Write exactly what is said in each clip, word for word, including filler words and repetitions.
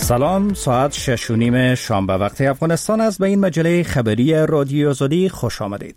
سلام، ساعت شش و نیم شام به وقت افغانستان است. به این مجله خبری رادیو آزادی خوش آمدید.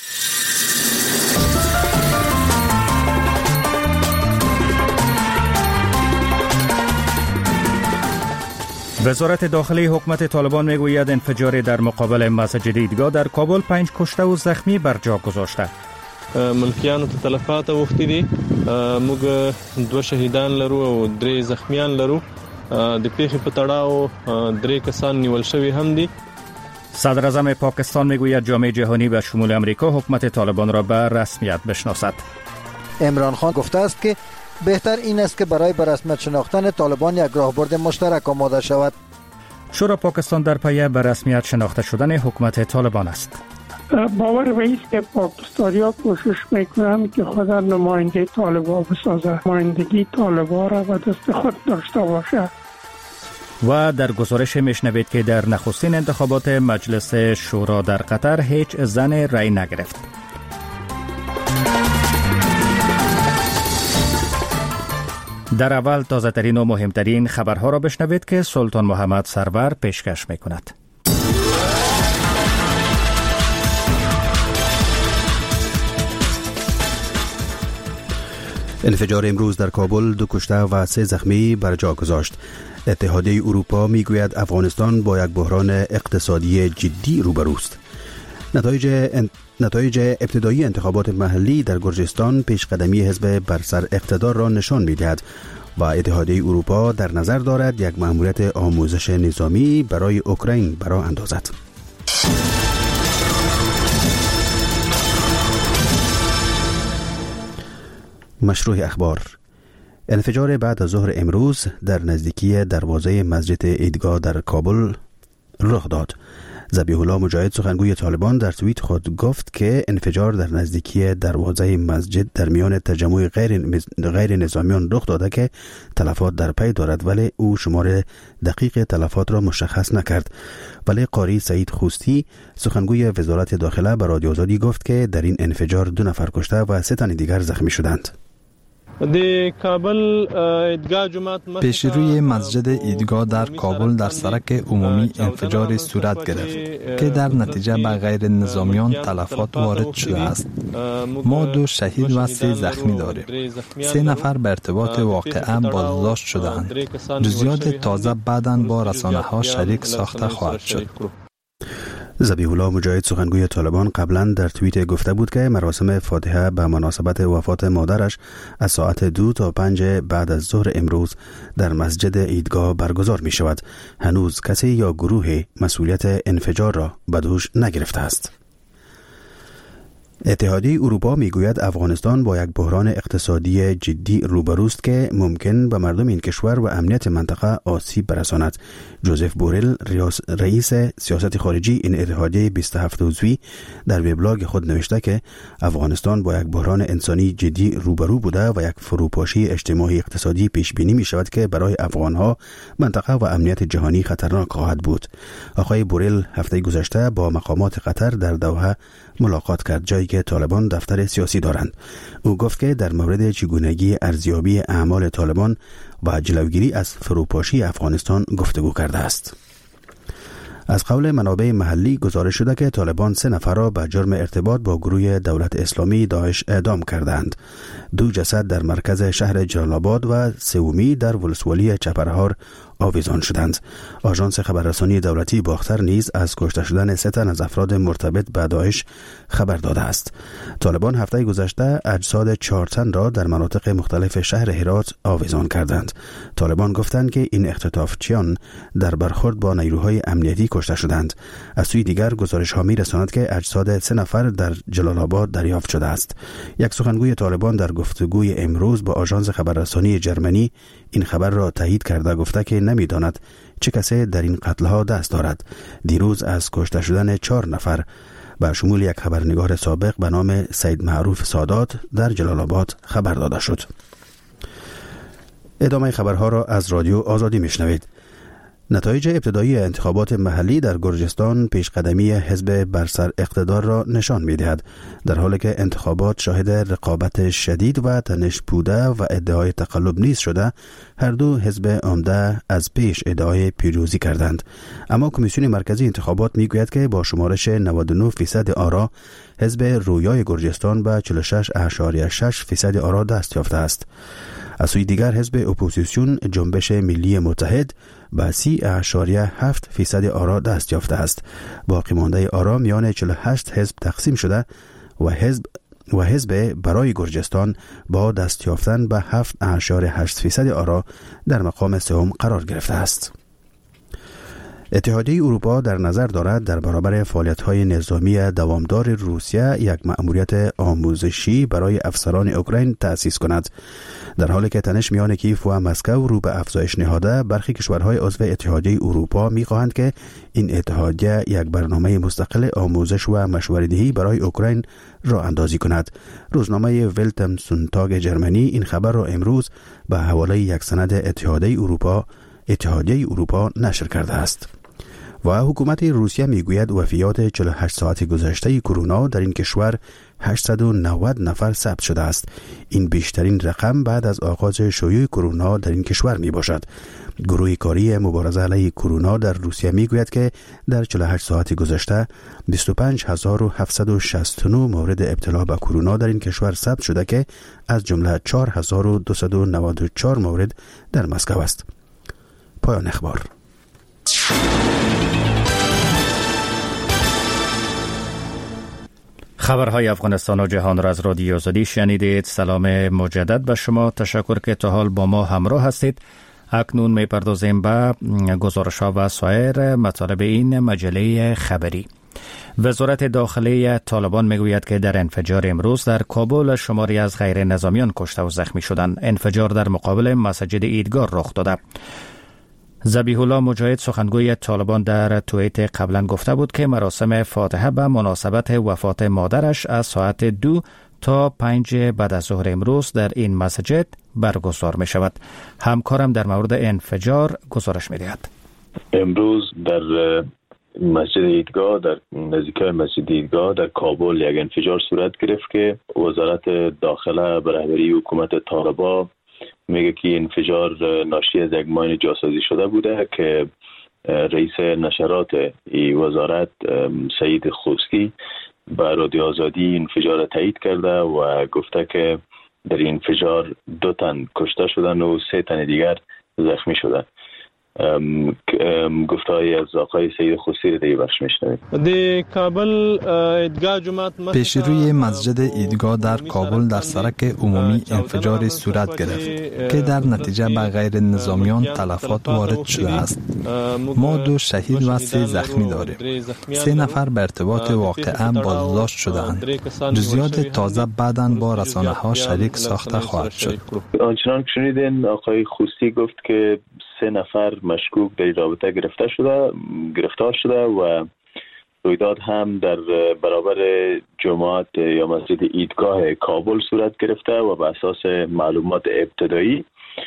وزارت داخلی حکومت طالبان میگوید انفجار در مقابل مسجد ایدگاه در کابل پنج کشته و زخمی بر جا گذاشته. ملکیانو ته تلفات وختي دي، موږ دوه شهیدان لرو او درې زخمیان لرو. د پیښې په تړاو درې کسان نیول شوي هم دي. صدر اعظم پاکستان میگوید جامعه جهانی به شمول امریکا حکومت طالبان را به رسمیت بشناسد. عمران خان گفته است که بهتر این است که برای به رسمیت شناختن طالبان یک راهبرد مشترک آماده شود. شورای پاکستان در پی به رسمیت شناخته شدن حکومت طالبان است. باور به است که پاکستانی‌ها کوشش میکنند که خود نماینده طالبان بسازند، نمایندگی طالبان را به دست خود داشته باشد. و در گزارش میشنوید که در نخستین انتخابات مجلس شورا در قطر هیچ زن رأی نگرفت. در اول تازه ترین و مهمترین خبرها را بشنوید که سلطان محمد سرور پیشکش میکند. انفجار امروز در کابل دو کشته و سه زخمی بر جا گذاشت. اتحادیه اروپا میگوید افغانستان با یک بحران اقتصادی جدی روبروست. نتایج ان... نتایج ابتدایی انتخابات محلی در گرجستان پیشقدمی حزب بر سر اقتدار را نشان می‌دهد و اتحادیه اروپا در نظر دارد یک مأموریت آموزش نظامی برای اوکراین برای اندازد. مشروع اخبار. انفجار بعد از ظهر امروز در نزدیکی دروازه مسجد ایدگاه در کابل رخ داد. ذبیح الله مجاهد سخنگوی طالبان در توییت خود گفت که انفجار در نزدیکی دروازه مسجد در میان تجمع غیر غیر نظامیان رخ داده که تلفات در پی دارد، ولی او شمار دقیق تلفات را مشخص نکرد. ولی قاری سعید خوستی سخنگوی وزارت داخله به رادیو آزادی گفت که در این انفجار دو نفر کشته و سه تن دیگر زخمی شدند. پیش روی مسجد ایدگاه در کابل در سرک عمومی انفجار صورت گرفت که در نتیجه به غیر نظامیان تلفات وارد شده است. ما دو شهید و سه زخمی داریم. سه نفر به ارتباط واقعه بازداشت شدند. جزئیات تازه بعداً با رسانه ها شریک ساخته خواهد شد. ذبیح الله مجاهد سخنگوی طالبان قبلا در توییت گفته بود که مراسم فاتحه به مناسبت وفات مادرش از ساعت دو تا پنج بعد از ظهر امروز در مسجد ایدگاه برگزار می شود. هنوز کسی یا گروه مسئولیت انفجار را به دوش نگرفته است. اتحادیه اروپا میگوید افغانستان با یک بحران اقتصادی جدی روبروست که ممکن به مردم این کشور و امنیت منطقه آسیب برساند. جوزف بوریل رئیس سیاست خارجی این اتحادیه بیست و هفت عضوی در وبلاگ خود نوشته که افغانستان با یک بحران انسانی جدی روبرو بوده و یک فروپاشی اجتماعی اقتصادی پیش بینی می شود که برای افغانها، منطقه و امنیت جهانی خطرناک خواهد بود. آقای بوریل هفته گذشته با مقامات قطر در دوحه ملاقات کرد، جایی که طالبان دفتر سیاسی دارند. او گفت که در مورد چگونگی ارزیابی اعمال طالبان و جلوگیری از فروپاشی افغانستان گفتگو کرده است. از قول منابع محلی گزارش شده که طالبان سه نفر را به جرم ارتباط با گروه دولت اسلامی داعش اعدام کردند. دو جسد در مرکز شهر جلال آباد و سومی در ولسوالی چپرهار آویزان شدند. آژانس خبررسانی دولتی باختر نیز از کشته شدن سه تن از افراد مرتبط به داعش خبر داده است. طالبان هفته گذشته اجساد چهار تن را در مناطق مختلف شهر هرات آویزان کردند. طالبان گفتند که این اختطافچیان در برخورد با نیروهای امنیتی کشته شدند. از سوی دیگر گزارش ها می‌رساند که اجساد سه نفر در جلال آباد دریافت شده است. یک سخنگوی طالبان در گفتگوی امروز با آژانس خبررسانی جرمنی این خبر را تایید کرده گفته که نمی‌داند چه کسی در این قتل‌ها دست دارد. دیروز از کشته شدن چهار نفر به شمول یک خبرنگار سابق به نام سید معروف سادات در جلال آباد خبر داده شد. ادامه خبرها را از رادیو آزادی میشنوید. نتایج ابتدایی انتخابات محلی در گرجستان پیشقدمی حزب بر سر اقتدار را نشان می‌دهد، در حالی که انتخابات شاهد رقابت شدید و تنش بوده و ادعای تقلب نیز شده. هر دو حزب عمده از پیش ادعای پیروزی کردند، اما کمیسیون مرکزی انتخابات میگوید که با شمارش نود و نه فیصد آرا حزب رویای گرجستان به چهل و شش اشاریه شش فیصد آرا دست یافته است. از سوی دیگر حزب اپوزیسیون جنبش ملی متحد به سی اشاریه هفت فیصد آرا دست یافته است. باقی مانده آرا میان چهل و هشت حزب تقسیم شده و حزب و حزب برای گرجستان با دست یافتن به هفت اشاریه هشت فیصد آرا در مقام سوم قرار گرفته است. اتحادیه اروپا در نظر دارد در برابر فعالیت‌های نظامی دوامدار روسیه یک مأموریت آموزشی برای افسران اوکراین تأسیس کند. در حالی که تنش میان کیف و مسکو رو به افزایش نهاده، برخی کشورهای عضو اتحادیه اروپا می‌خواهند که این اتحادیه یک برنامه مستقل آموزش و مشوره‌دهی برای اوکراین را اندازی کند. روزنامه ولتم سونتاگ جرمنی این خبر را امروز به حواله یک سند اتحادیه اروپا اتحادیه اروپا نشر کرده است. و حکومت روسیه میگوید وفیات چهل و هشت ساعت گذشته کرونا در این کشور هشتصد و نود نفر ثبت شده است. این بیشترین رقم بعد از آغاز شیوع کرونا در این کشور می باشد. گروه کاری مبارزه علیه کرونا در روسیه میگوید که در چهل و هشت ساعت گذشته بیست و پنج هزار و هفتصد و شصت و نه مورد ابتلا به کرونا در این کشور ثبت شده که از جمله چهار هزار و دویست و نود و چهار مورد در مسکو است. پایان اخبار. خبرهای افغانستان و جهان را از رادیو آزادی شنیدید. سلام مجدد به شما. تشکر که تا حال با ما همراه هستید. اکنون میپردازیم به گزارش‌ها و سایر مطالب این مجله خبری. وزارت داخلی طالبان میگوید که در انفجار امروز در کابل شماری از غیر نظامیان کشته و زخمی شدند. انفجار در مقابل مسجد عیدگاه رخ داده. ذبیح الله مجاهد سخنگوی طالبان در توییت قبلا گفته بود که مراسم فاتحه به مناسبت وفات مادرش از ساعت دو تا پنج بعد از ظهر امروز در این مسجد برگزار می شود. همکارم در مورد انفجار گزارش می دهد. امروز در مسجد عیدگاه در نزدیکی مسجد عیدگاه در کابل یک انفجار صورت گرفت که وزارت داخله به رهبری حکومت طالبان میگه که انفجار ناشی از یک ماین جاسازی شده بوده که رئیس نشرات ای وزارت سعید خوستی به رادیو آزادی انفجار تایید کرده و گفته که در این انفجار دو تن کشته شدن و سه تن دیگر زخمی شدن. گفته‌ای از آقای سید خوستی را دیگه بخش میشنوید. در کابل عیدگاه جماعت پیش روی مسجد عیدگاه در کابل در سرک عمومی انفجاری صورت گرفت که در نتیجه به غیر نظامیان تلفات وارد شده است. ما دو شهید و سه زخمی داریم. سه نفر به ارتباط واقعه بازداشت شدند. جزئیات تازه بعداً با رسانه‌ها شریک ساخته خواهد شد. آنچنان که شنیدین آقای خوستی گفت که سه نفر مشکوک در رابطه گرفته شده گرفتار شده و رویداد هم در برابر جماعت یا مسجد عیدگاه کابل صورت گرفته و بر اساس معلومات ابتدایی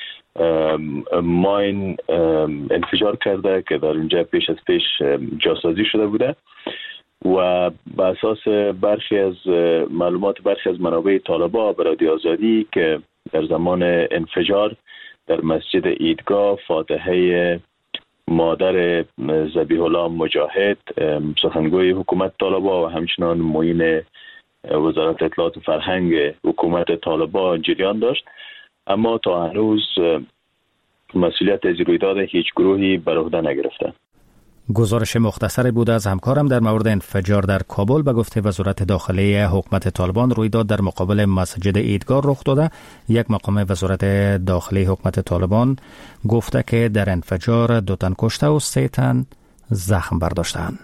ماین انفجار کرده که در اونجا پیش از پیش جاسازی شده بوده و بر اساس برخی از معلومات برخی از منابع طالبان به رادیو آزادی که در زمان انفجار در مسجد عیدگاه فاتحه مادر ذبیح الله مجاهد سخنگوی حکومت طالبان و همچنان معین وزارت اطلاعات و فرهنگ حکومت طالبان جریان داشت، اما تا هنوز مسئولیت از رویداد هیچ گروهی بر عهده نگرفته. گزارش مختصری بود از همکارم در مورد انفجار در کابل. به گفته وزارت داخلی حکومت طالبان رویداد در مقابل مسجد عیدگاه رخ داده. یک مقام وزارت داخلی حکومت طالبان گفته که در انفجار دو تن کشته و سه تن زخم برداشتند.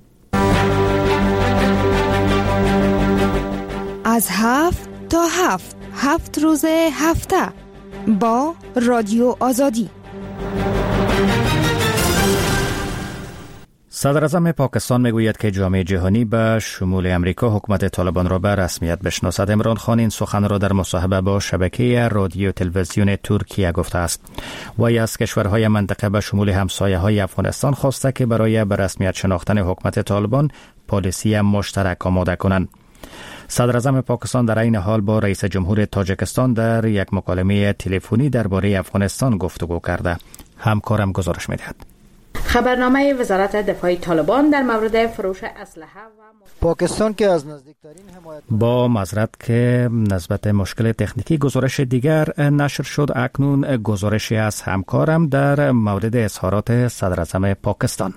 از هفت تا هفت هفت روز هفته با رادیو آزادی. صدر اعظم پاکستان میگوید که جامعه جهانی به شمول امریکا حکومت طالبان را به رسمیت بشناسد. عمران خان این سخن را در مصاحبه با شبکه رادیو تلویزیون ترکیه گفته است. وی از کشورهای منطقه به شمول همسایه های افغانستان خواسته که برای به رسمیت شناختن حکومت طالبان پالیسی مشترک آماده کنند. صدر اعظم پاکستان در این حال با رئیس جمهور تاجیکستان در یک مکالمه تلفنی درباره افغانستان گفتگو کرده. همکارم گزارش می‌دهد. خبرنامه وزارت دفاع طالبان در مورد فروش اسلحه و پاکستان که از نزدیکترین حمایت با معذرت که نسبت مشکل تکنیکی گزارش دیگر نشر شد، اکنون گزارشی از همکارم در مورد اظهارات صدر اعظم پاکستان.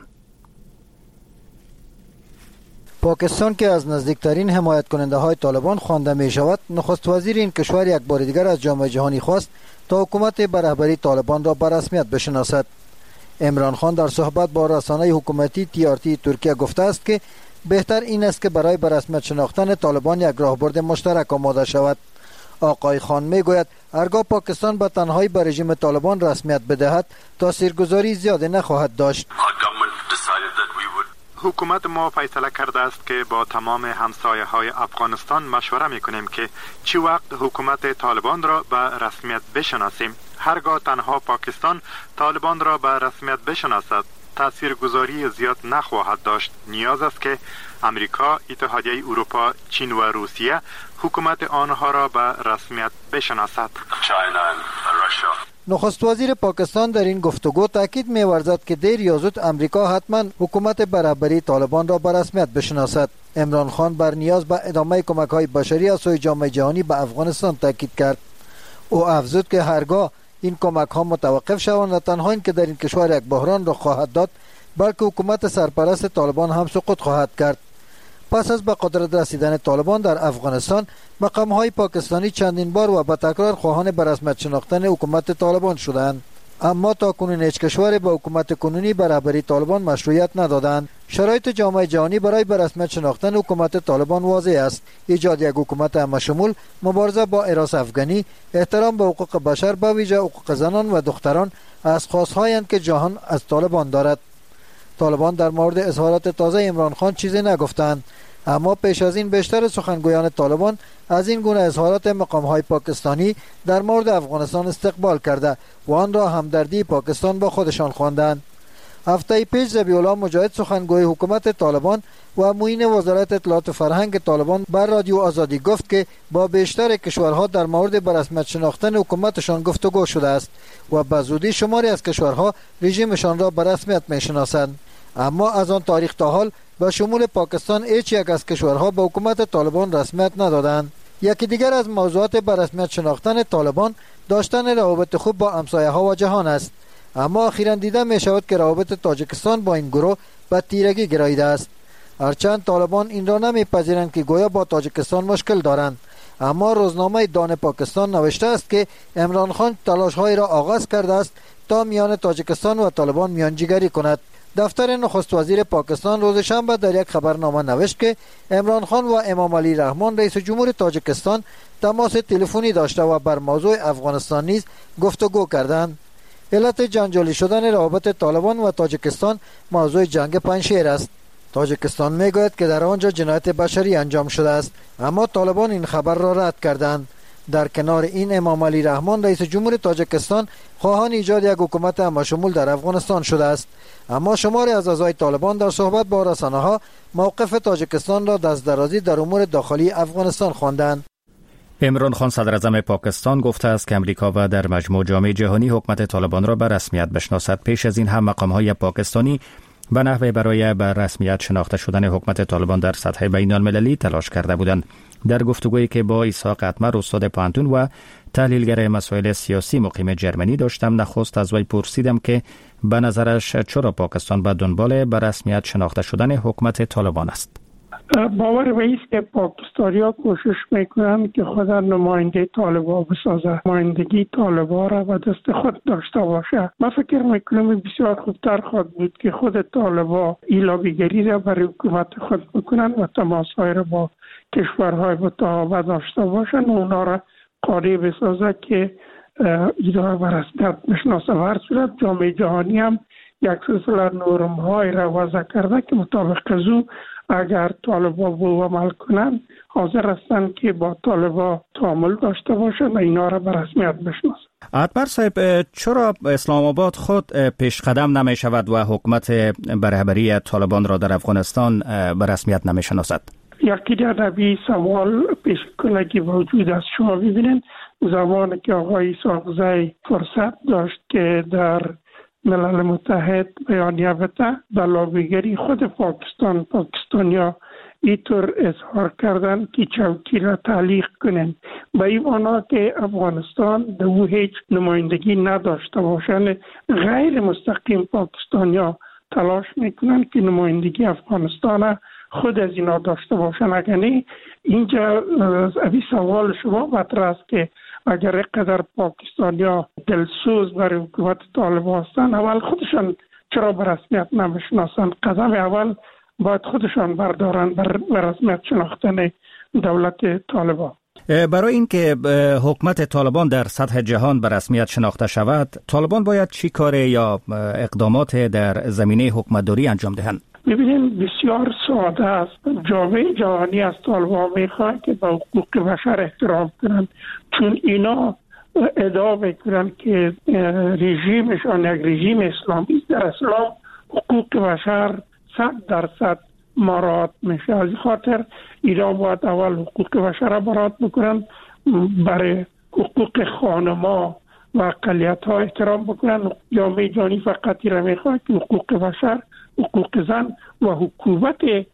پاکستان که از نزدیکترین حمایت کننده های طالبان خوانده می شود، نخست وزیر این کشور یک بار دیگر از جامعه جهانی خواست تا حکومت به رهبری طالبان را به رسمیت بشناسد. عمران خان در صحبت با رسانه حکومتی تی آر تی ترکیه گفته است که بهتر این است که برای به رسمیت شناختن طالبان یک راهبرد مشترک آماده شود. آقای خان می گوید هرگاه پاکستان به تنهایی به رژیم طالبان رسمیت بدهد تاثیرگذاری زیادی نخواهد داشت. حکومت ما فیصله کرده است که با تمام همسایه های افغانستان مشوره می کنیم که چی وقت حکومت طالبان را به رسمیت بشناسیم. هرگاه تنها پاکستان طالبان را به رسمیت بشناسد تاثیرگذاری زیاد نخواهد داشت. نیاز است که امریکا، اتحادیه اروپا، چین و روسیه حکومت آنها را به رسمیت بشناسد. نخست وزیر پاکستان در این گفتگو تاکید می‌ورزد که دیر یا زود امریکا حتما حکومت به رهبری طالبان را به رسمیت بشناسد. عمران خان بر نیاز به ادامه کمک‌های بشری از سوی جامعه جهانی به افغانستان تاکید کرد. او افزود که هرگاه این کمک‌ها متوقف شوند و تنها این که در این کشور یک بحران را خواهد داد، بلکه حکومت سرپرست طالبان هم سقوط خواهد کرد. پس از به قدرت رسیدن طالبان در افغانستان، مقام‌های پاکستانی چندین بار و به تکرار خواهان به رسمیت شناختن حکومت طالبان شدند، اما تا کنون هیچ کشوری به حکومت کنونی به رهبری طالبان مشروعیت ندادند. شرایط جامعه جهانی برای به رسمیت شناختن حکومت طالبان واضح است: ایجاد یک حکومت همشمول، مبارزه با هراس افغانی، احترام به حقوق بشر، به ویژه حقوق زنان و دختران از خواست‌هایند که جهان از طالبان دارد. طالبان در مورد اظهارات تازه عمران خان چیزی نگفتند، اما پیش از این بیشتر سخنگویان طالبان از این گونه اظهارات مقام‌های پاکستانی در مورد افغانستان استقبال کرده و آن را همدردی پاکستان با خودشان خواندند. هفته پیش ذبیح الله مجاهد، سخنگوی حکومت طالبان و معین وزارت اطلاعات و فرهنگ طالبان، بر رادیو آزادی گفت که با بیشتر کشورها در مورد به رسمیت شناختن حکومتشان گفتگو شده است و به زودی شماری از کشورها رژیمشان را به رسمیت می‌شناسند. اما از آن تاریخ تا حال به شمول پاکستان هیچ یک از کشورها به حکومت طالبان رسمیت ندادند. یکی دیگر از موضوعات به رسمیت شناختن طالبان داشتن روابط خوب با همسایه ها و جهان است، اما اخیراً دیده می شود که روابط تاجیکستان با این گروه به تیرگی گراییده است. هرچند طالبان این را نمیپذیرند که گویا با تاجیکستان مشکل دارند، اما روزنامه دان پاکستان نوشته است که عمران خان تلاش‌های را آغاز کرده است تا میان تاجیکستان و طالبان میانجیگری کند. دفتر نخست وزیر پاکستان روز شنبه در یک خبرنامه نوشت که عمران خان و امام علی رحمان رئیس جمهور تاجیکستان تماس تلفنی داشته و بر موضوع افغانستان نیز گفتگو کردند. علت جنجالی شدن روابط طالبان و تاجیکستان موضوع جنگ پنجشیر است. تاجیکستان میگوید که در آنجا جنایت بشری انجام شده است، اما طالبان این خبر را رد کردند. در کنار این امام علی رحمان رئیس جمهور تاجیکستان خواهان ایجاد یک حکومت همشمول در افغانستان شده است، اما شماری از اعضای طالبان در صحبت با رسانه‌ها موقف تاجیکستان را دست درازی در امور داخلی افغانستان خواندند. عمران خان صدر اعظم پاکستان گفته است که امریکا و در مجموع جامعه جهانی حکومت طالبان را به رسمیت بشناسد. پیش از این هم مقام‌های پاکستانی به نحوی برای به رسمیت شناخته شدن حکومت طالبان در سطح بین المللی تلاش کرده بودند. در گفتگویی که با اسحاق اتمر، استاد پانتون و تحلیلگر مسائل سیاسی مقیم جرمنی داشتم، نخست از وی پرسیدم که به نظرش چرا پاکستان به دنبال به رسمیت شناخته شدن حکومت طالبان است. باور به است که پاکستانی‌ها کوشش میکنند که خود نماینده طالبان بسازه، نمایندگی طالبان را به دست خود داشته باشه. من فکر میکنم بسیار خوبتر خواهد بود که خود طالبان این لابیگری را برای حکومت خود بکنند و تماس‌های را با کشورهای متعاقب داشته باشند و اونا را قادر بسازه که اینا را به رسمیت بشناسه. و هر صورت جامعه جهانی هم یک سلسله نورم های را وضع کرده که مطابق از او اگر طالبان به عمل کنند حاضر هستند که با طالبان تعامل داشته باشند و اینا را به رسمیت بشناسند. عطبر صاحب، چرا اسلام آباد خود پیش قدم نمی شود و حکومت برهبری طالبان را در افغانستان به رسمیت نمی شناسد؟ یکی در نبی سوال پیش کنه که وجود است. شما ببینید زمانی که آقای ساغزی فرصت داشت که در ملل متحد بیانیه بده، در لابیگری خود پاکستان پاکستانیا اینطور اظهار کردن که چوکی را تعلیق کنند به این معنا که افغانستان در او هیچ نمایندگی نداشته باشند. غیر مستقیم پاکستانیا تلاش میکنند که نمایندگی افغانستان خود از اینا داشته باشند. اگر نه اینجا ابی سوال شما مطرح است که اگر قدر پاکستانیا دلسوز برای حکومت طالبان هستند، اول خودشان چرا به رسمیت نمیشناسند؟ قدم اول باید خودشان بردارن بر رسمیت شناختن دولت طالبان. برای اینکه حکومت طالبان در سطح جهان به رسمیت شناخته شود، طالبان باید چی کار یا اقدامات در زمینه حکومتداری انجام دهند؟ ببینید بسیار ساده است. جامعه جهانی از طالبان میخواد که به حقوق بشر احترام کنند، چون اینا ادعا میکنند که رژیمشان یک رژیم اسلامی در اسلام حقوق بشر صد درصد مراعات میشه. از خاطر اینا باید اول حقوق بشر را مراعات بکنن، برای حقوق خانما و اقلیت ها احترام بکنن. جامعه جهانی فقط اینا میخواد که حقوق بشر، حقوق زن و حکومت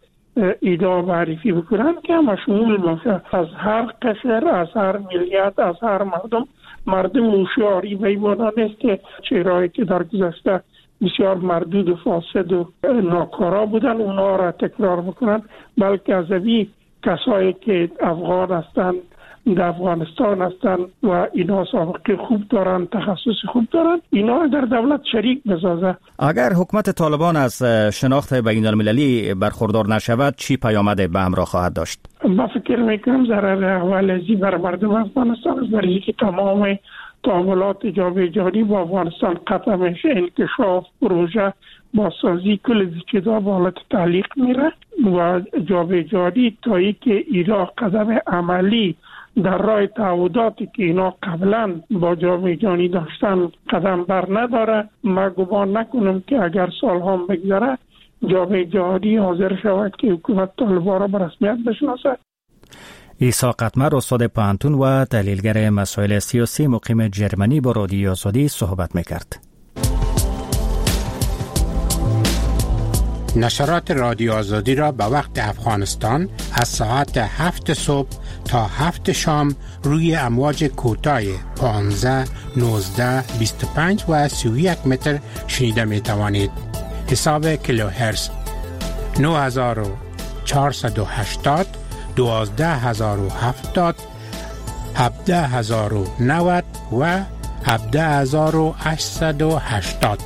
اینا معرفی بکنن که همه شمول باشه، از هر قشر، از هر ملیت، از هر مردم. مردم هوشیاری به این معنا نیست که چهرهایی که در گذشته بسیار مردود و فاسد و ناکارا بودن اونا را تکرار بکنن، بلکه از اوی کسایی که افغان هستند، در افغانستان هستند و اینا سابقه خوب دارن، تخصص خوب دارن، اینا در دولت شریک بسازه. اگر حکومت طالبان از شناخت بین المللی برخوردار نشود، چی پیامد به همراه خواهد داشت؟ من فکر میکنم ضرر اولزی بر مردم افغانستان است، برای اینکه تمام تعاملات جامعه جهانی با افغانستان قطع میشه. انکشاف پروژه بازسازی کل چیزا به حالت تعلیق میره و جامعه جهانی تا اینکه اینا قدم عملی در راه تعهداتی که اینا قبلا با جامعه جهانی داشتن قدم بر نداره. من گمان نکنم که اگر سالها بگذره جامعه جهانی حاضر شود که حکومت طالبان را به رسمیت بشناسد. عیسی قطمر، استاد پوهنتون و تحلیلگر مسائل سیاسی مقیم جرمنی، با رادیو آزادی صحبت میکرد. نشرات رادیو آزادی را به وقت افغانستان از ساعت هفت صبح تا هفت شام روی امواج کوتاه پانزده، نوزده، بیست و پنج و سی و یک متر شنیده می توانید. حساب کیلوهرتز نه هزار و چهارصد و هشتاد، دوازده هزار و هفتاد، هفده هزار و نود و هفده هزار و هشتصد و هشتاد.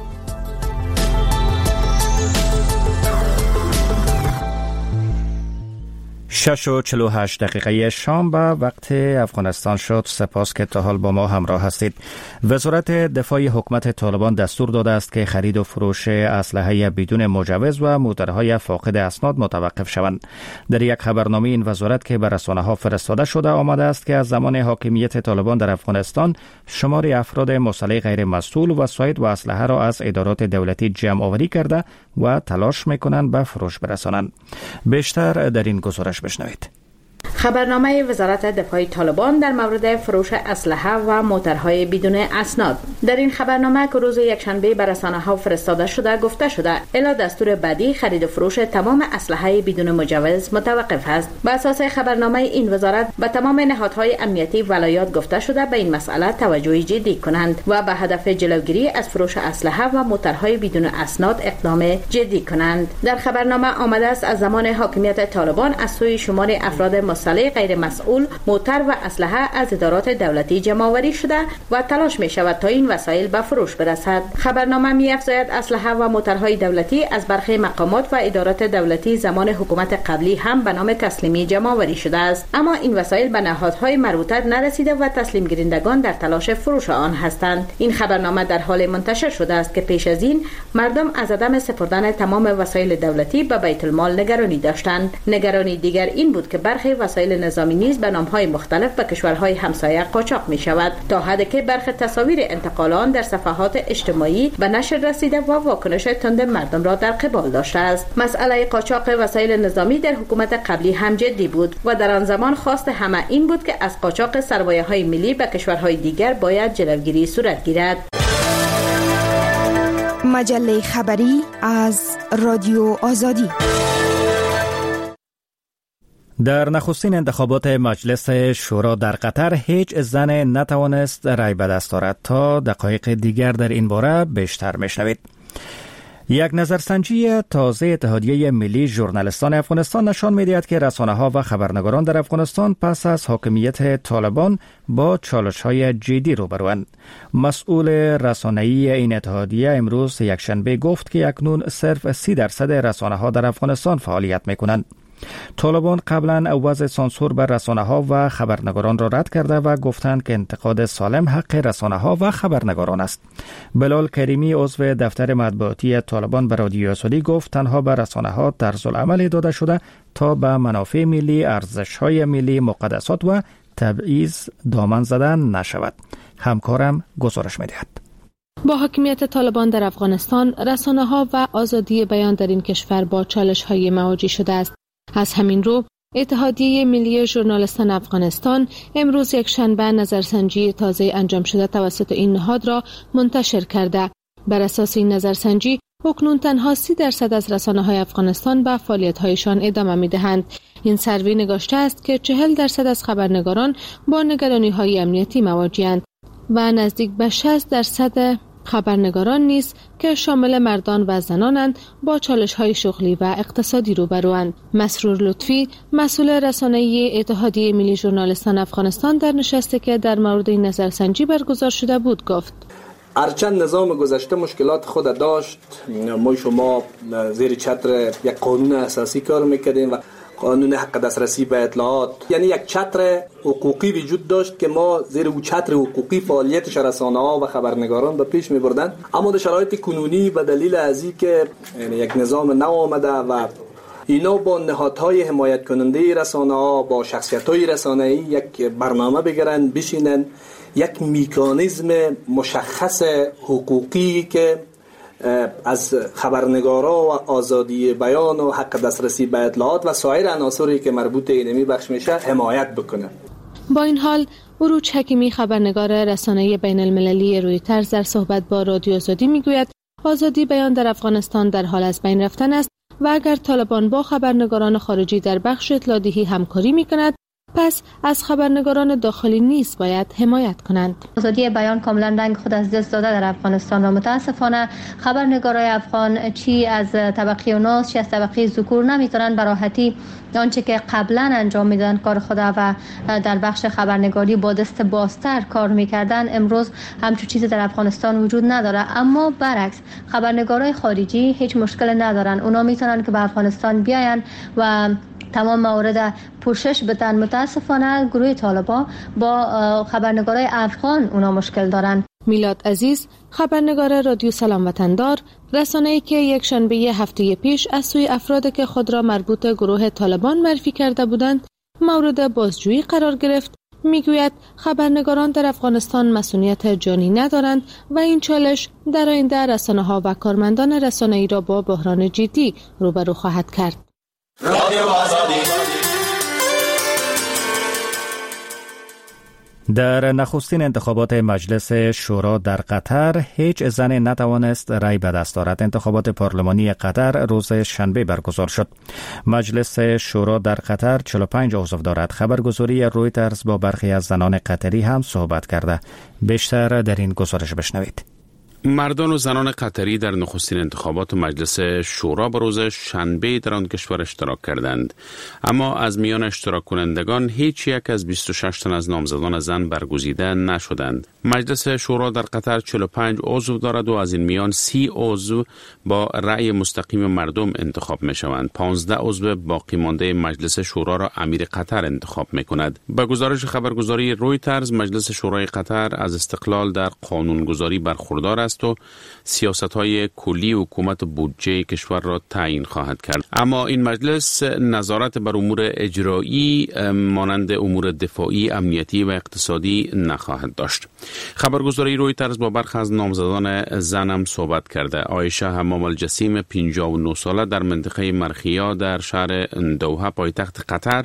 شش و چلو هشت دقیقه شام به وقت افغانستان شد. سپاس که تا حال با ما همراه هستید. وزارت دفاع حکومت طالبان دستور داده است که خرید و فروش اسلحه بدون مجوز و موترهای فاقد اسناد متوقف شوند. در یک خبرنامه این وزارت که به رسانه‌ها فرستاده شده آمده است که از زمان حاکمیت طالبان در افغانستان شمار افراد مسلح غیر مسئول وساید و اسلحه را از ادارات دولتی جمع آوری کرده و تلاش می‌کنند به فروش برسانند. بیشتر در این گزارش بشنوید. خبرنامه وزارت دفاع طالبان در مورد فروش اسلحه و موترهای بدون اسناد. در این خبرنامه که روز یکشنبه به رسانه‌ها فرستاده شده گفته شده الا دستور بعدی خرید و فروش تمام اسلحه بدون مجوز متوقف است. بر اساس خبرنامه این وزارت به تمام نهادهای امنیتی ولایات گفته شده به این مسئله توجه جدی کنند و به هدف جلوگیری از فروش اسلحه و موترهای بدون اسناد اقدام جدی کنند. در خبرنامه آمده است از زمان حاکمیت طالبان از سوی شمار افراد مسلح مسئله غیر مسئول موتر و اسلحه از ادارات دولتی جمع‌آوری شده و تلاش می شود تا این وسایل به فروش برسد. خبرنامه می افزاید اسلحه و موترهای دولتی از برخی مقامات و ادارات دولتی زمان حکومت قبلی هم به نام تسلیمی جمع‌آوری شده است، اما این وسایل به نهادهای مربوطه نرسیده و تسلیم گیرندگان در تلاش فروش آن هستند. این خبرنامه در حال منتشر شده است که پیش از این مردم از عدم سپردن تمام وسایل دولتی به بیت المال نگرانی داشتند. نگرانی دیگر این بود که برخی وسایل نظامی نیز به نام‌های مختلف به کشورهای همسایه قاچاق می شود، تا حدی که برخی تصاویر انتقال آن در صفحات اجتماعی به نشر رسیده و واکنش تند مردم را در قبال داشته است. مسئله قاچاق وسایل نظامی در حکومت قبلی هم جدی بود و در آن زمان خواست همه این بود که از قاچاق سرمایه‌های ملی به کشورهای دیگر باید جلوگیری صورت گیرد. مجله خبری از رادیو آزادی. در نخستین انتخابات مجلس شورا در قطر هیچ زن نتوانست رای به دست آورد. تا دقایق دیگر در این باره بیشتر میشنوید. یک نظرسنجی تازه اتحادیه ملی ژورنالیستان افغانستان نشان می‌دهد که رسانه‌ها و خبرنگاران در افغانستان پس از حاکمیت طالبان با چالش‌های جدی روبروند. مسئول رسانه‌ای این اتحادیه امروز یکشنبه گفت که اکنون صرف سی درصد رسانه‌ها در افغانستان فعالیت می‌کنند. طالبان قبلا وضع سانسور بر رسانه‌ها و خبرنگاران را رد کرده و گفتند که انتقاد سالم حق رسانه‌ها و خبرنگاران است. بلال کریمی عضو دفتر مطبوعاتی طالبان به رادیو آزادی گفت تنها به رسانه‌ها طرزالعمل داده شده تا به منافع ملی، ارزش‌های ملی، مقدسات و تبعیض دامن زدن نشود. همکارم گزارش می‌دهد. با حاکمیت طالبان در افغانستان، رسانه‌ها و آزادی بیان در این کشور با چالش‌های مواجه شده است. از همین رو اتحادیه ملی ژورنالیستان افغانستان امروز یک شنبه نظرسنجی تازه انجام شده توسط این نهاد را منتشر کرده. بر اساس این نظرسنجی اکنون تنها سی درصد از رسانه‌های افغانستان به فعالیت‌هایشان ادامه می‌دهند. این سروی نگاشته است که چهل درصد از خبرنگاران با نگرانی‌های امنیتی مواجه‌اند و نزدیک به شصت درصد خبرنگاران نیز که شامل مردان و زنانند با چالش‌های شغلی و اقتصادی روبروند. مسرور لطفی، مسئول رسانه‌ای اتحادیه ملی ژورنالیستان افغانستان در نشستی که در مورد این نظرسنجی برگزار شده بود گفت: هرچند نظام گذشته مشکلات خود داشت، ما شما زیر چتر یک قانون اساسی کار میکردیم و قانون حق دسترسی به اطلاعات، یعنی یک چتر حقوقی وجود داشت که ما زیر او چتر حقوقی فعالیت رسانه‌ها و خبرنگاران به پیش می‌بردند. اما در شرایط کنونی به دلیل از اینکه یعنی یک نظام نو آمده و اینا با نهادهای حمایت کننده رسانه‌ها، با شخصیت‌های رسانه‌ای یک برنامه بگیرن، بشینن یک مکانیزم مشخص حقوقی که از خبرنگارا و آزادی بیان و حق دسترسی به اطلاعات و سایر عناصری که مربوط اینمی بخش میشه حمایت بکنه. با این حال عروج حکیمی، خبرنگار رسانه بین المللی رویترز، در صحبت با رادیو آزادی میگوید آزادی بیان در افغانستان در حال از بین رفتن است و اگر طالبان با خبرنگاران خارجی در بخش اطلاع‌دهی همکاری میکند، پس از خبرنگاران داخلی نیز باید حمایت کنند. آزادی بیان کاملا رنگ خود از دست داده در افغانستان و متاسفانه خبرنگارای افغان چی از طبقه اوناس چی از طبقه ذکور نمیتونن به راحتی آنچه که قبلا انجام میدادن کار خود و در بخش خبرنگاری با دست بازتر کار میکردن، امروز همچون چیزی در افغانستان وجود نداره. اما برعکس خبرنگارای خارجی هیچ مشکل ندارن، اونا میتونن که به افغانستان بیاین و تمام موارد پوشش بدن. متاسفانه گروه طالبان با خبرنگارای افغان اونا مشکل دارن. میلاد عزیز، خبرنگار رادیو سلام وطندار، رسانه‌ای که یک شنبه هفته پیش از سوی افرادی که خود را مربوط گروه طالبان معرفی کرده بودند مورد بازجویی قرار گرفت، میگوید خبرنگاران در افغانستان مسئولیت جانی ندارند و این چالش در آینده رسانه‌ها و کارمندان رسانه‌ای را با بحران جدی روبرو خواهد کرد. رادیو آزادی. در نخستین انتخابات مجلس شورا در قطر هیچ زن نتوانست رای به دست آورد. انتخابات پارلمانی قطر روز شنبه برگزار شد. مجلس شورا در قطر چهل و پنج عضو دارد. خبرگزاری رویترز با برخی از زنان قطری هم صحبت کرده. بیشتر در این گزارش بشنوید. مردان و زنان قطری در نخستین انتخابات مجلس شورا به روز شنبه در آن کشور اشتراک کردند، اما از میان اشتراک کنندگان هیچ یک از بیست و شش تن از نامزدان زن برگزیده نشدند. مجلس شورا در قطر چهل و پنج عضو دارد و از این میان سی عضو با رأی مستقیم مردم انتخاب می شوند. پانزده عضو باقی مانده مجلس شورا را امیر قطر انتخاب می کند. با گزارش خبرگزاری رویترز، مجلس شورای قطر از استقلال در قانونگذاری برخوردار است و سیاست‌های کلی حکومت بودجه کشور را تعیین خواهد کرد. اما این مجلس نظارت بر امور اجرایی مانند امور دفاعی، امنیتی و اقتصادی نخواهد داشت. خبرگزاری رویترز با برخی از نامزدان زن هم صحبت کرده. عایشه حمام الجسیم پنجاه و نه ساله در منطقه مرخیا در شهر دوحه پایتخت قطر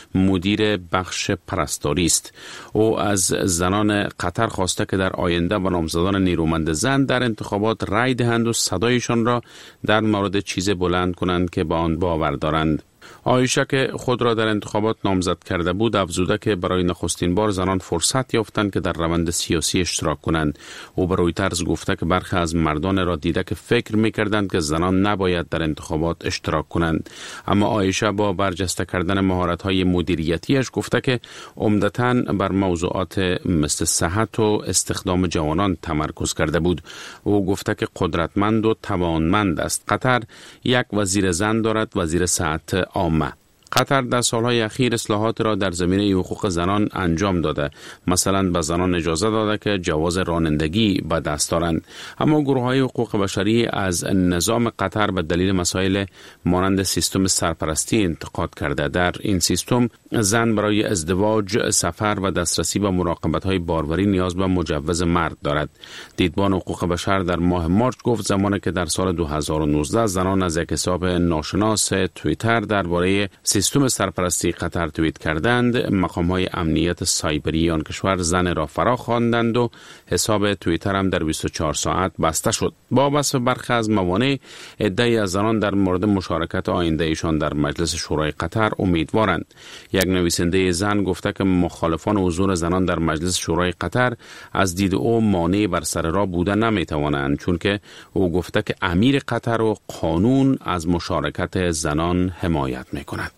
مدیر بخش پرستاری است. او از زنان قطر خواسته که در آینده با نامزدان نیرومند زن در انتخابات رای دهند و صدایشان را در مورد چیز بلند کنند که با آن باور دارند. عایشه که خود را در انتخابات نامزد کرده بود افزوده که برای نخستین بار زنان فرصت یافتند که در روند سیاسی اشتراک کنند. او به رویترز گفته که برخی از مردان را دیده که فکر می‌کردند که زنان نباید در انتخابات اشتراک کنند. اما عایشه با برجسته کردن مهارت‌های مدیریتیش گفته که عمدتاً بر موضوعات مثل صحت و استخدام جوانان تمرکز کرده بود. او گفته که قدرتمند و توانمند است. قطر یک وزیر زن دارد، وزیر صحت عامه. قطر در سالهای اخیر اصلاحات را در زمینه حقوق زنان انجام داده. مثلا به زنان اجازه داده که جواز رانندگی به دست دارند. اما گروه‌های حقوق بشری از نظام قطر به دلیل مسائل مانند سیستم سرپرستی انتقاد کرده. در این سیستم زن برای ازدواج، سفر و دسترسی به مراقبت‌های باروری نیاز به مجوز مرد دارد. دیدبان حقوق بشر در ماه مارچ گفت زمانی که در سال دو هزار و نوزده زنان از یک حساب ناشناس توییتر درباره سیستم سرپرستی قطر توییت کردند، مقام‌های امنیت سایبری آن کشور زن را فرا خواندند و حساب توییتر هم در بیست و چهار ساعت بسته شد. با وصف برخی از موانع، عده‌ای از زنان در مورد مشارکت آینده ایشان در مجلس شورای قطر امیدوارند. یک نویسنده زن گفته که مخالفان حضور زنان در مجلس شورای قطر از دید او مانع بر سر راه بوده نمی‌توانند، چون که او گفته که امیر قطر و قانون از مشارکت زنان حمایت می‌کند.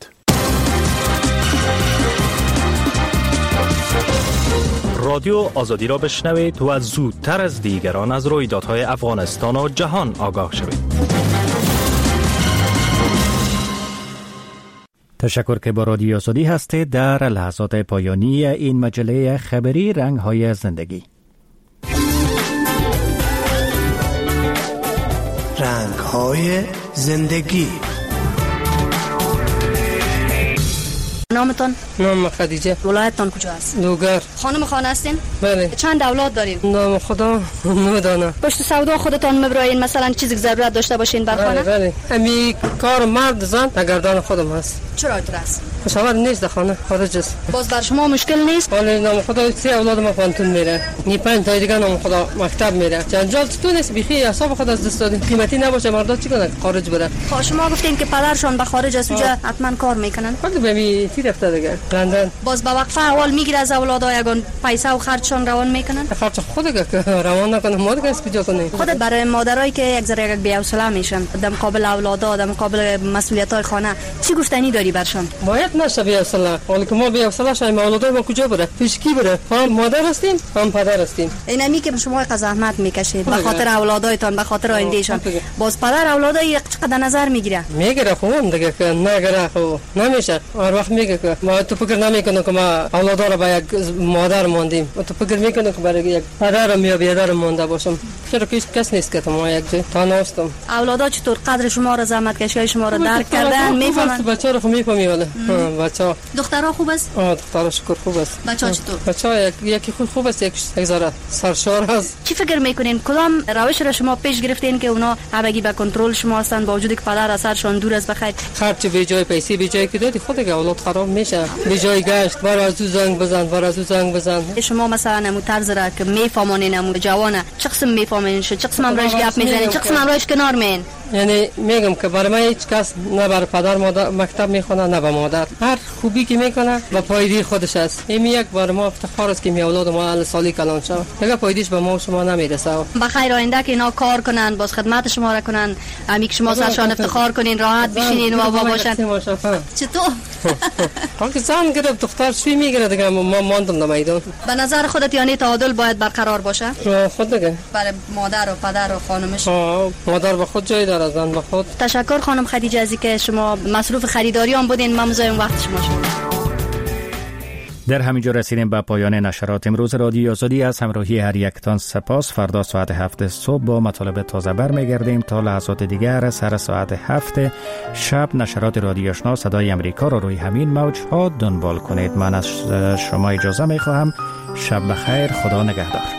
رادیو آزادی را بشنوید و زودتر از دیگران از رویدادهای افغانستان و جهان آگاه شوید. تشکر که با رادیو آزادی هستید. در لحظات پایانی این مجله خبری رنگ‌های زندگی. رنگ‌های زندگی. نامتان؟ نام خدیجه. ولایتتان کجا است؟ لوگر. خانم خانه هستین؟ بله. چند اولاد دارین؟ نام خدا نمیدانم. پشت سودا خودتان میبرین، مثلا چیزی که ضرورت داشته باشین بر خانه؟ بله بله. امی کار مرد زن در گردن خودم هست. چرا اینطور است؟ خبر نیست در خانه، خارج است. باز بر شما مشکل نیست؟ ولی نام خدا سه اولاد ما پانتون میره. نی پنج تا دیگه نام خدا مکتب میره. جنجال تو نیست، بیخی حساب خود از دست دادیم. قیمتی نباشه مردا چیکار خارج بره. خب شما گفتین که پدرشون به خارج است، اونجا حتما کار میکنن. ولی ببین تی رفته دیگه. لندن. باز با وقفه اول میگیره از اولادا یگان پیسه و خرجشون روان میکنن؟ خرج خودت که روان نکنه، مادر کس کجا کنه؟ خودت برای مادرایی که یک ذره یک بی‌حوصله میشن در مقابل اولادا، در مقابل مسئولیت‌های خانه، چی گفتنی داری برشون؟ باید نشه بی‌حوصله. ولی که ما بی‌حوصله شایم اولادای ما کجا بره؟ پیش کی بره؟ هم مادر هستیم، هم پدر هستیم. اینمی که شما زحمت میکشید به خاطر اولادایتان، به خاطر آیندهشان، باز پدر اولادای چقدر نظر میگیره؟ میگیره خوبم دیگه که نگیره خب نمیشه. هر وقت میگه که ما تو فکر نمیکنه که ما اولادا رو با یک مادر ماندیم. تو فکر میکنه که برای یک پدر یا بیادر مونده باشم. چرا که کس نیست که ما یک جای تنها هستم. اولادا چطور قدر شما رو، زحمت کشی شما رو درک کردن میفهمن؟ بچه‌ها رو میفهمی ولی بچه‌ها. دخترها خوب است؟ آه دخترها شکر خوب است. بچه‌ها چطور؟ بچه‌ها یک یکی خوب خوب است، یک ذره سرشار است. چی فکر میکنین کدام روش رو شما پیش گرفتین که اونا همگی به کنترل شما هستن با وجودی که پدر از سرشون دور است؟ بخیر خرج به جای پیسه به جای که دادی خودت اولاد خراب میشه. به جای گشت بر از زنگ بزن، بر از زنگ بزن. شما مثلا مو طرز را که میفهمونین مو جوانه چه قسم میفهمین، چه قسم امروز گپ میزنین، چه قسم امروز کنار مین؟ یعنی میگم که برای من هیچ کس نه بر پدر مادر مکتب میخونه نه به مادر، هر خوبی که میکنه و پایدی خودش است. این یک بار ما افتخار است که می اولاد ما ال سالی کلان شد، دیگه پایدیش به ما و شما نمیرسه. بخیر آینده که اینا کار کنن، باز خدمت شما را کنن، امی که شما سرشان افتخار کنین، راحت بشینین و با باشن. چطور؟ حالا زن گرفت دختر چی میگیره دیگه، ما ماندم در میدان. به نظر خودت یعنی تعادل باید برقرار باشه؟ خود دیگه برای مادر و پدر و خانمش. ها مادر به خود جای داره، زن به خود. تشکر خانم خدیجه از اینکه شما مصروف خریداری هم بودین، ما مزاحم وقت شما شد. در همینجا رسیدیم به پایان نشرات امروز رادیو آزادی. از همراهی هر یکتان سپاس. فردا ساعت هفت صبح با مطالب تازه برمیگردیم. تا لحظات دیگر سر ساعت هفت شب نشرات رادیو آشنا صدای امریکا را روی همین موج ها دنبال کنید. من از شما اجازه می خواهم. شب بخیر، خدا نگهدار.